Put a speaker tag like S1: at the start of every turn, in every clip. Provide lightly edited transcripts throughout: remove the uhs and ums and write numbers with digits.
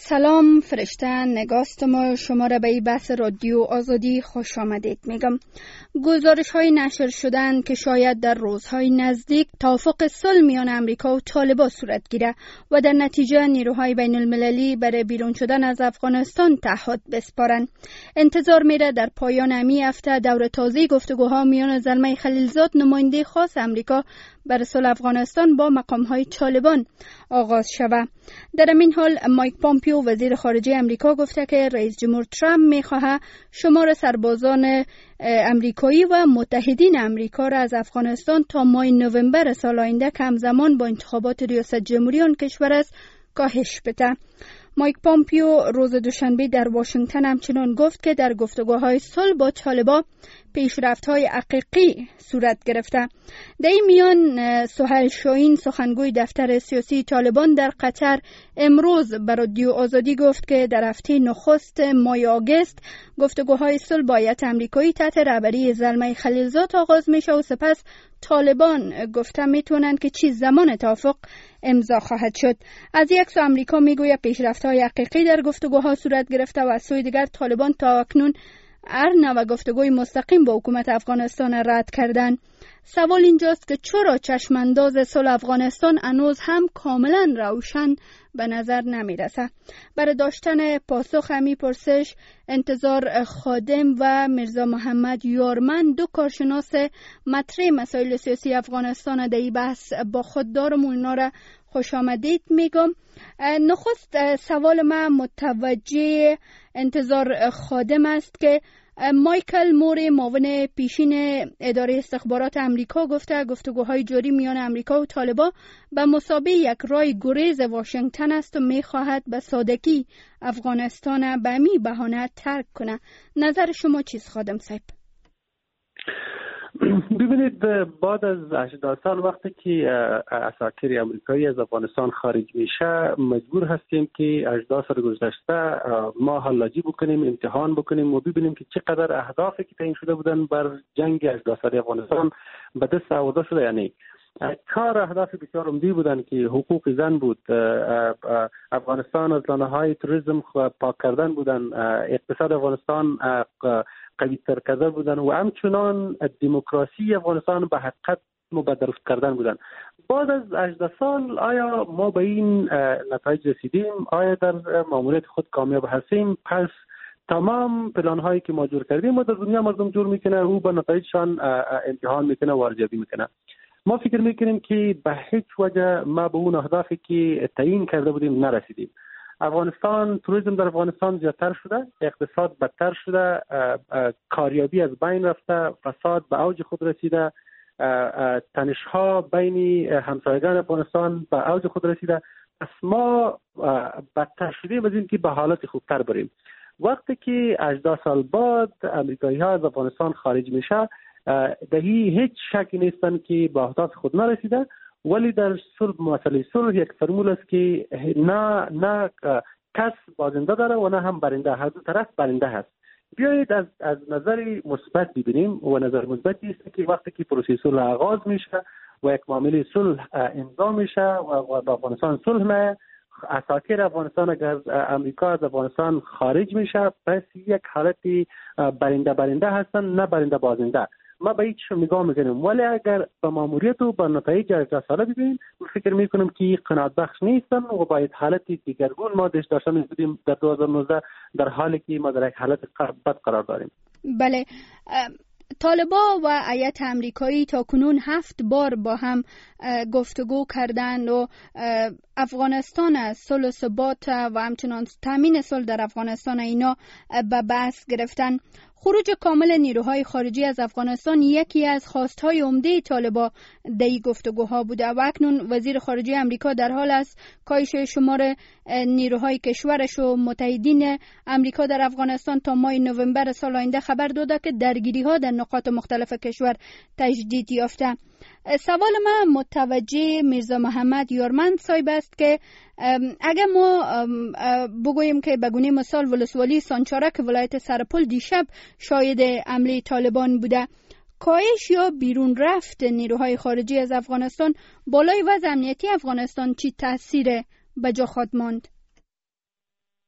S1: سلام فرشته نگاستم شما را به این بحث رادیو آزادی خوش آمدید میگم. گزارش های نشر شدن که شاید در روزهای نزدیک توافق صلح میان امریکا و طالبان صورت گیره و در نتیجه نیروهای بین المللی برای بیرون شدن از افغانستان تعهد بسپارند. انتظار میره در پایان همین هفته دور تازه گفتگوها میان زلمه خلیلزاد نماینده خاص امریکا برای صلح افغانستان با مقام‌های طالبان آغاز شود. در این حال مایک پامپیو وزیر خارجه امریکا گفته که رئیس جمهور ترامپ می‌خواهد شمار سربازان امریکایی و متحدین امریکا را از افغانستان تا ماه نوامبر سال آینده که همزمان با انتخابات ریاست جمهوری آن کشور است کاهش بده. مایک پامپیو روز دوشنبه در واشنگتن همچنان گفت که در گفتگوهای صلح با طالبان پیشرفت‌های حقیقی صورت گرفته. در این میان سهیل شاهین سخنگوی دفتر سیاسی طالبان در قطر امروز به رادیو آزادی گفت که در هفته نخست ماه آگوست گفتگوهای صلح با هیئت آمریکایی تحت رهبری زلمه خلیلزاد آغاز میشه و سپس طالبان گفته میتونن که چه زمان توافق امضا خواهد شد. از یک سو امریکا میگوید پیشرفت‌های حقیقی در گفتگوها صورت گرفته و از سوی دیگر طالبان تا اکنون هر نوع گفتگوی مستقیم با حکومت افغانستان رد کردن. سوال اینجاست که چرا چشمانداز صلح افغانستان هنوز هم کاملا روشن به نظر نمیرسه؟ برای داشتن پاسخ همی پرسش انتظار خادم و میرزا محمد یارمن دو کارشناس مطرح مسائل سیاسی افغانستان در این بحث با خود دارم و اینا را خوش آمدید میگم. نخست سوال من متوجه انتظار خادم است که مایکل موری معاون پیشین اداره استخبارات امریکا گفته گفتگوهای جاری میان امریکا و طالبان به مثابه یک راه گریز واشنگتن است و میخواهد به سادگی افغانستان به می بهانه ترک کنه. نظر شما چیست خادم صاحب؟
S2: ببینید، بعد از 80 سال وقتی که اساکر امریکایی از افغانستان خارج میشه مجبور هستیم که 80 سال گذشته ما حلاجی بکنیم، امتحان بکنیم و ببینیم که چقدر اهدافی که تعیین شده بودن بر جنگ 80 سال افغانستان به دست آورده شده. یعنی 4 اهداف بسیار عمده بودن که حقوق زن بود، افغانستان از لانه‌های تروریسم پاک کردن بودن، اقتصاد افغانستان قوی تر کردن بودن و همچنان دموکراسی افغانستان به حقیقت مبادره کردن بودن. بعد از 18 سال آیا ما به این نتایج رسیدیم؟ آیا در ماموریت خود کامیاب هستیم؟ پس تمام پلان هایی که ما جور کردیم و در دنیا مردم جور میکنه او به نتایجشان امتحان میکنه و ارزیابی میکنه. ما فکر میکنیم که به هیچ وجه ما به اون اهدافی که تعیین کرده بودیم نرسیدیم. افغانستان، توریسم در افغانستان زیادتر شده، اقتصاد بدتر شده، کاریابی از بین رفته، فساد به اوج خود رسیده، تنش‌ها بین همسایگان افغانستان به اوج خود رسیده. پس ما بدتر شدیم از این که به حالت خوبتر بریم. وقتی که 18 سال بعد امریکایی‌ها از افغانستان خارج میشه، دهی هیچ شکی نیستن که به اهداف خود نرسیده، ولی در صلح مسئله صلح یک فرمول است که نه کس بازنده داره و نه هم برنده، هر دو طرف برنده هست. بیایید از نظر مثبت ببینیم و نظر مثبتی است که وقتی که پروسه صلح آغاز میشه و یک معامله صلح امضا میشه و با افغانستان صلح میشه، اساکر افغانستان اگر امریکا از افغانستان خارج میشه، پس یک حالتی برنده هستن نه برنده بازنده. ما به هیچ نگاه میکنیم، ولی اگر به ماموریت و به نتایج 18 ساله ببینیم فکر میکنم که قناعت بخش نیستن و باید حالتی دیگرگون ما داشته بودیم در 2019 در حالی که ما در یک حالت بد قرار داریم.
S1: بله، طالبان و هیئت آمریکایی تا کنون 7 بار با هم گفتگو کردند و افغانستان از صلح و ثبات و همچنان تامین صلح در افغانستان اینا به بحث گرفتن. خروج کامل نیروهای خارجی از افغانستان یکی از خواستهای عمده طالبان در این گفتگوها بوده و اکنون وزیر خارجه امریکا در حال است کاهش شمار نیروهای کشورش و متحدین امریکا در افغانستان تا ماه نوامبر سال آینده خبر داده که درگیری‌ها در نقاط مختلف کشور تجدید یافته. سوال من متوجه میرزا محمد یارمن صاحب است که اگر ما بگوییم که به گونه مثال ولسوالی سانچارک ولایت سرپل دیشب شاهد حمله طالبان بوده، کاهش یا بیرون رفت نیروهای خارجی از افغانستان بالای وضع امنیتی افغانستان چی تاثیر به جا خواهد ماند؟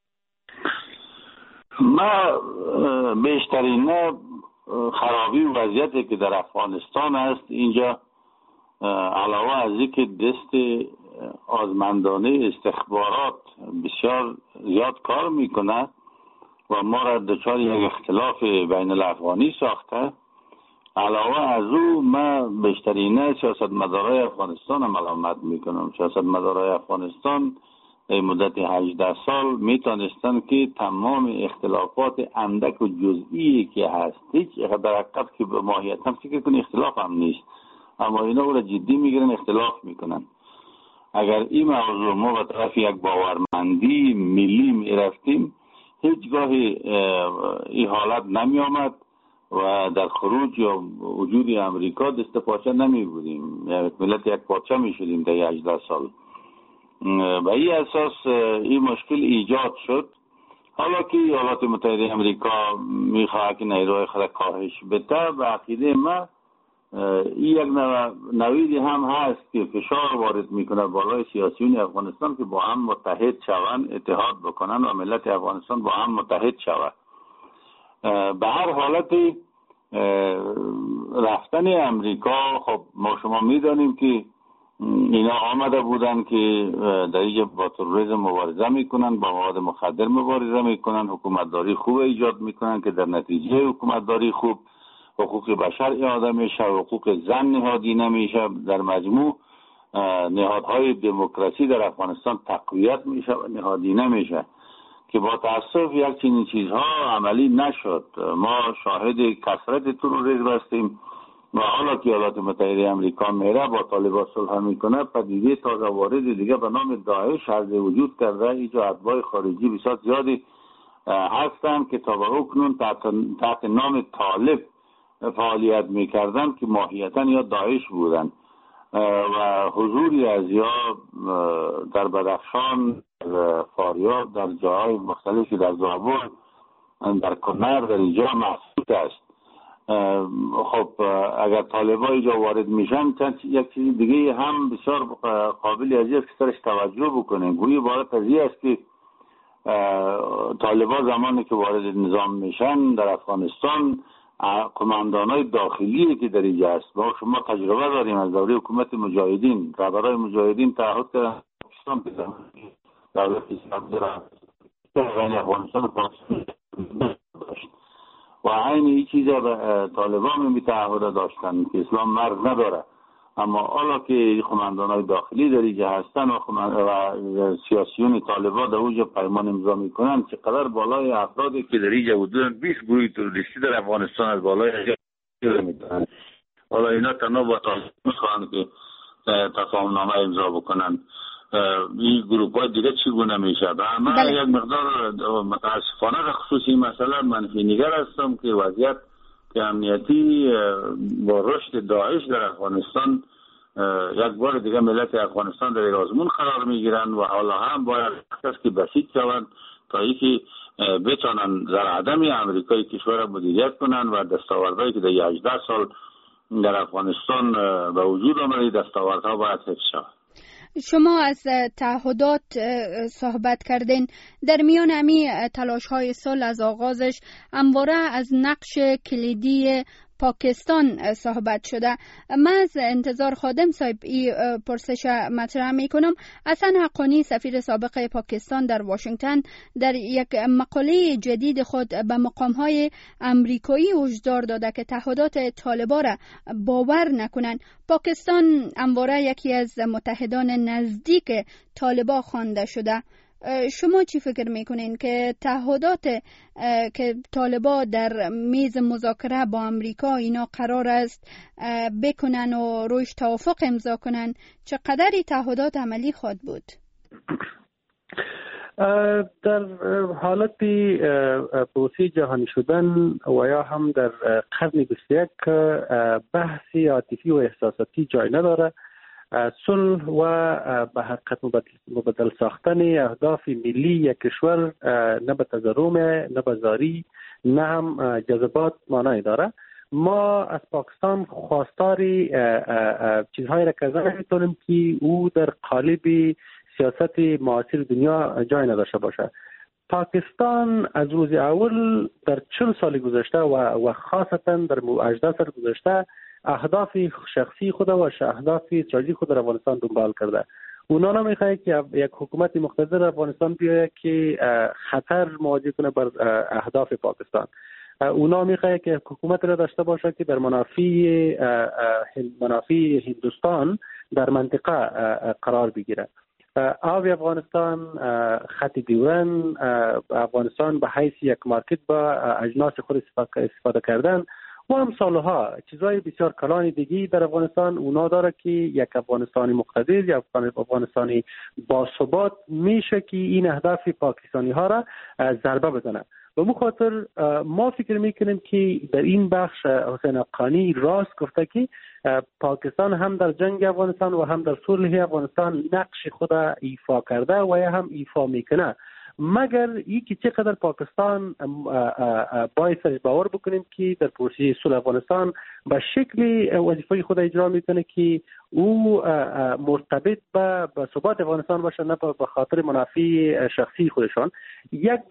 S3: ما بیشترین خرابی وضعیتی که در افغانستان است اینجا، علاوه از اینکه دست آزمندانه استخبارات بسیار زیاد کار میکنه و ما را دچار یک اختلاف بین الافغانی ساخته، علاوه از او ما بیشترین سیاستمدارای افغانستان ملامت میکنم. سیاستمدارای افغانستان در مدت 18 سال میتونستن که تمام اختلافات اندک و جزئی که هست، هیچ در حقیقت که به ماهیت هم فکر کنی اختلاف هم نیست، اما اینا او را جدی میگیرن، اختلاف میکنن. اگر این موضوع ما به طرف یک باورمندی ملی میرفتیم، هیچگاهی این حالت نمی آمد و در خروج یا وجود امریکا دست پاچه نمی بودیم، ملت یک پاچه می شدیم در 18 سال. به این اساس این مشکل ایجاد شد. حالا که ایالات متحده امریکا میخواد که نیروهای خود کاهش بده، به عقیده ما این یک نویدی هم هست که فشار وارد میکنه بالای سیاسیون افغانستان که با هم متحد شوند، اتحاد بکنن و ملت افغانستان با هم متحد شود. به هر حالت رفتن امریکا، خب ما شما میدانیم که اینا آمده بودن که در اینجا با تروریسم مبارزه میکنن، با مواد مخدر مبارزه میکنن، حکومتداری خوب ایجاد میکنن که در نتیجه حکومتداری خوب حقوق بشر اعاده میشه، حقوق زن نهادی نمیشه، در مجموع نهادهای دموکراسی در افغانستان تقویت میشه و نهادی نمیشه، که با تاسف یک چنین چیزها عملی نشد. ما شاهد کثرت تروریسم هستیم و حالا که ایالات متحده امریکا میره با طالبان صلح میکنه، پدیده تازه وارد دیگه به نام داعش از وجود کرده. اینجا اتباع خارجی بسیار زیادی هستند که تا به اکنون تحت نام طالب فعالیت میکردن که ماهیتا یا داعش بودن و حضوری از یا در بدخشان، در فاریاب، در جاهای مختلفی، در زابل، در کنر، در اینجا محسوس است. خب اگر طالبان اینجا وارد میشن، یک چیز دیگه هم بسیار قابل ارزش که سرش توجه بکنیم. گویی عبارت از این است که طالبان زمانی که وارد نظام میشن در افغانستان، قماندانای داخلی که در اینجا هست، ما شما تجربه داریم از دوره حکومت مجاهدین، رهبرای مجاهدین تعهد کردن پاکستان بزنن، دولت اسلامی در افغانستان پاکستان داشت و عین این چیزا به طالبان می تعهد داشتن که اسلام مرز نداره. اما حالا که قماندانای داخلی در اینجا هستن و سیاسیون طالبان در اونجا پیمان امضا میکنن، چقدر بالای افرادی که در اینجا حدود 20 گروه تروریستی در افغانستان از بالای اینجا میکنن. حالا اینا تنها با طالبان میخوان که تفاهم نامه امضا بکنن، این گروه های دیگه چگونه میشه؟ من یک مقدار متاسفانه در خصوصی مسئله منفی نگر هستم که وضعیت که امنیتی با رشد داعش در افغانستان یک بار دیگه ملت افغانستان در آزمون قرار میگیرن و حالا هم باید که بسیط شوند تا اینکه بتونن در عدم امریکای کشور مدیریت کنن و دستاوردهایی که در 18 سال در افغانستان به وجود آمده دستاوردها باید حفظ شود.
S1: شما از تعهدات صحبت کردین. در میان امی تلاش‌های صلح از آغازش همواره از نقش کلیدی پاکستان صحبت شده. من از انتظار خادم صاحب این پرسش مطرح میکنم. حسن حقانی سفیر سابق پاکستان در واشنگتن در یک مقاله جدید خود به مقام‌های امریکایی هشدار داده که تعهدات طالبان را باور نکنند. پاکستان همواره یکی از متحدان نزدیک طالبان خوانده شده. شما چی فکر میکنین که تعهدات که طالبان در میز مذاکره با امریکا اینا قرار است بکنن و روش توافق امضا کنن، چقدر تعهدات عملی خواهد بود؟
S2: در حالت توسعه جهانی شدن و یا هم در قرن 21 بحثی عاطفی و احساساتی جای نداره. صلح و به حقیقت مبدل ساختن اهداف ملی یک کشور نه به تضارم، نه به زاری، نه هم جذبات معنی داره. ما از پاکستان خواستاری چیزهایی را که میتونیم که او در قالب سیاست معاصر دنیا جای نداشته باشه. پاکستان از روز اول در 40 سال گذشته و خاصتا در 18 سال گذشته اهداف شخصی خود و اهداف استراتژیک خود در افغانستان دنبال کرده. اونا نمیخواد که یک حکومت مقتدر افغانستان بیاید که خطر مواجه کنه بر اهداف پاکستان. اونا میخواد که حکومت را داشته باشه که در منافع هندوستان در منطقه قرار بگیره. آب افغانستان، خط دیورن افغانستان به حیث یک مارکت با اجناس خود استفاده کردن و امثالها چیزهای بسیار کلان دیگی در افغانستان اونا داره که یک افغانستانی مقتدر یا افغانستانی باثبات میشه که این اهداف پاکستانی ها را ضربه بزنه. به مو خاطر ما فکر میکنیم که در این بخش حسین افغانی راست گفته که پاکستان هم در جنگ افغانستان و هم در صلح افغانستان نقش خود ایفا کرده و یا هم ایفا میکنه، مگر ای که چقدر پاکستان باید سرش باور بکنیم که در پروسه صلح افغانستان به شکل وظیفه خود اجرا میکنه که او مرتبط به ثبات افغانستان باشه، نه به خاطر منافع شخصی خودشان. یک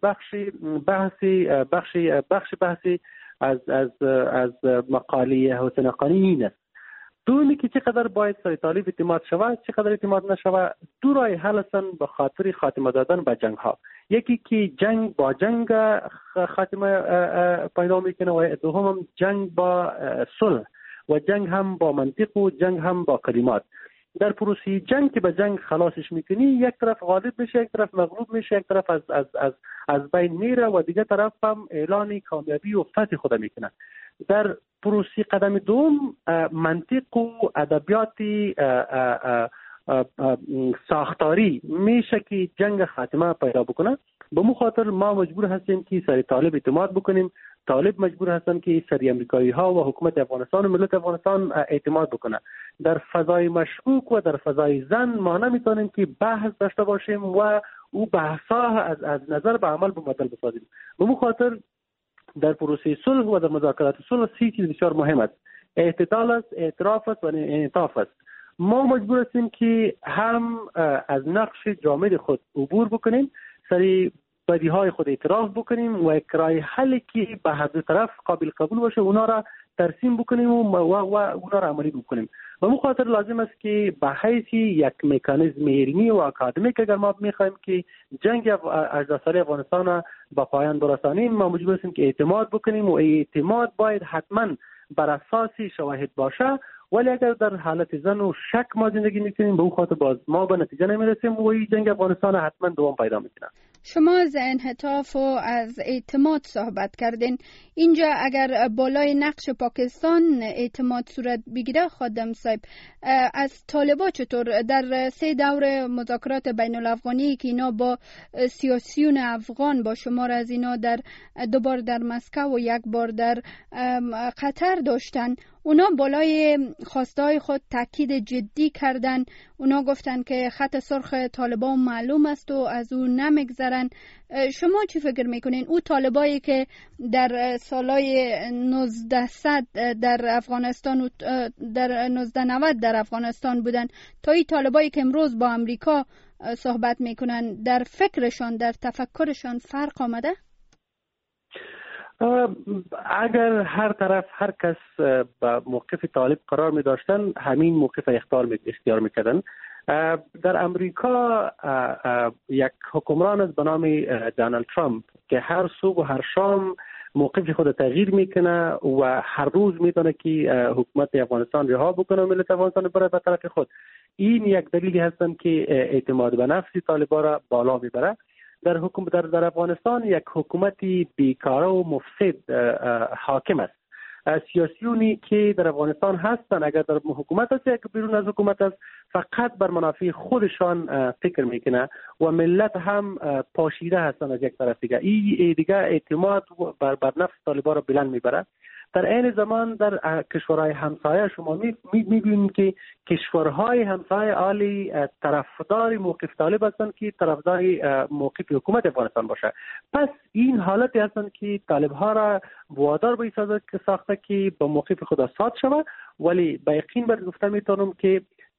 S2: بحثی از مقاله حسین افغانی این است. دومی که چقدر باید سر طالب اعتماد شود، چقدر اعتماد نشود، دو راه حل هستن به خاطر خاتمه دادن به جنگ ها. یکی که جنگ با جنگ خاتمه پیدا میکنه و دوم جنگ با صلح و جنگ هم با منطق و جنگ هم با کلمات. در پروسه جنگ که به جنگ خلاصش میکنی، یک طرف غالب میشه، یک طرف مغلوب میشه، یک طرف از بین میره و دیگه طرف هم اعلان کامیابی و فتح خود میکنه. در پروسه قدم دوم منطق و ادبیات ساختاری میشه که جنگ خاتمه پیدا بکنه. به مو خاطر ما مجبور هستیم که سر طالب اعتماد بکنیم. طالب مجبور هستن که سر امریکایی ها و حکومت افغانستان و ملت افغانستان اعتماد بکنه. در فضای مشکوک و در فضای زن ما نمیتونیم که بحث داشته باشیم و او بحثا از نظر به عمل بمثل بسازیم. به مو خاطر در پروسه صلح و در مذاکرات صلح 3 چیز بسیار مهم است: اعتدال است، اعتراف است و انعطاف است. ما مجبور هستیم که هم از نقش جامد خود عبور بکنیم، سری بدیهای خود اعتراف بکنیم و یک راه حلی که به هر دو طرف قابل قبول باشه اونا را ترسیم بکنیم و اونا را عملی بکنیم. و مو خاطر لازم است که به حیث یک مکانیزم علمی و اکادمیک اگر ما میخوایم که جنگ 18 ساله افغانستان را به پایان برسانیم، ما مجبور هستیم که اعتماد بکنیم و اعتماد باید حتما بر اساس شواهد باشه. ولی اگر در حالت زن و شک ما زندگی میکنیم، به اون خاطر باز ما به نتیجه نمیرسیم و این جنگ افغانستان حتما دوام پیدا میکنه.
S1: شما از انعطاف و از اعتماد صحبت کردین. اینجا اگر بالای نقش پاکستان اعتماد صورت بگیره، خادم صاحب، از طالبا چطور در 3 دور مذاکرات بین الافغانی که اینا با سیاسیون افغان با شمار از اینا در 2 بار در مسکو و 1 بار در قطر داشتن، اونا بالای خواستهای خود تاکید جدی کردن. اونا گفتن که خط سرخ طالبان معلوم است و از او نمیگذرن. شما چی فکر میکنین؟ او طالبایی که در سالهای 1900 در افغانستان و در 1990 در افغانستان بودن تا این طالبایی که امروز با امریکا صحبت میکنن، در فکرشان در تفکرشان فرق آمده؟
S2: اگر هر طرف هر کس با موقف طالب قرار می داشتن، همین موقف اختیار می کردن. در امریکا یک حکمران است به نام دونالد ترامپ که هر صبح و هر شام موقف خود تغییر میکنه و هر روز میتونه که حکومت افغانستان رها بکنه و ملت افغانستان بره به طرف خود. این یک دلیلی هستن که اعتماد به نفس طالبان را بالا میبره. در افغانستان یک حکومتی بیکاره و مفسد حاکم است. سیاسیونی که در افغانستان هستند، اگر در حکومت است یا بیرون از حکومت است، فقط بر منافع خودشان فکر میکنه و ملت هم پاشیده هستند از یک طرف دیگه. این دیگه اعتماد بر نفس طالبان را بلند میبره. در این زمان در کشورهای همسایه شما میبینید که کشورهای همسایه عالی طرفدار موقف طالب هستند که طرفدار موقف حکومت افغانستان باشه. پس این حالتی هستند که طالب ها را وادار به ساخته که با موقف خود ساعت شود. ولی با یقین بر گفته میتونم که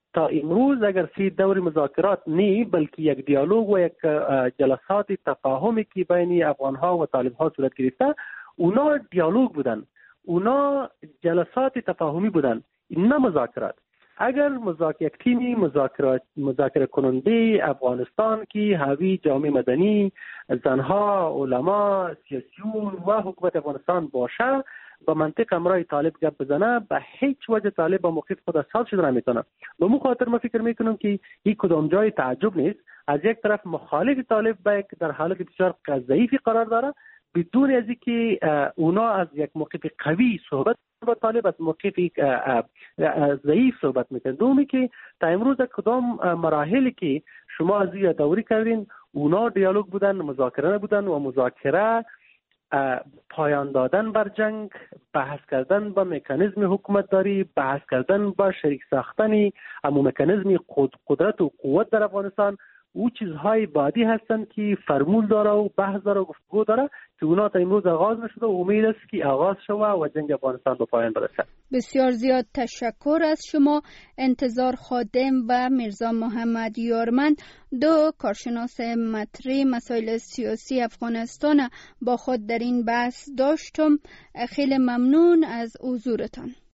S2: تا امروز اگر سی دور مذاکرات نی، بلکه یک دیالوگ و یک جلسات تفاهمی که بین افغانها و طالبها صورت گرفته، اونا دیالوگ بودن، اونا جلسات تفاهمی بودن، نه مذاکرات. اگر یک تیمی مذاکره کننده افغانستان که حاوی جامعه مدنی، زنها، علما، سیاسیون و حکومت افغانستان باشه، با منطق امرای طالب گپ بزنه، به هیچ وجه طالب با موقف خود سال شده نمیتونه. به مو خاطر ما فکر میکنم که این کدام جای تعجب نیست. از یک طرف مخالف طالب در حالت بسیار ضعیفی قرار داره، بدون از اینکه اونا از یک موقف قوی صحبت با طالب، از موقف ضعیف صحبت میکنن. دومی که تا امروز کدام مراحلی که شما از این دوری کردین، اونا دیالوگ بودن، مذاکره بودن، و مذاکره پایان دادن بر جنگ، بحث کردن با مکانیزم حکومتداری، بحث کردن با شریک ساختن امو مکانیزم قدرت و قوت در افغانستان، او چیزهای بعدی هستند که فرمول داره و بحث داره و گفتگو داره که اونا تا امروز آغاز نشده و امید است که آغاز شوه و جنگ افغانستان به پایان برسه.
S1: بسیار زیاد تشکر از شما. انتظار خادم و میرزا محمد یارمند، دو کارشناس مطرح مسائل سیاسی افغانستان با خود در این بحث داشتم. خیلی ممنون از حضورتان.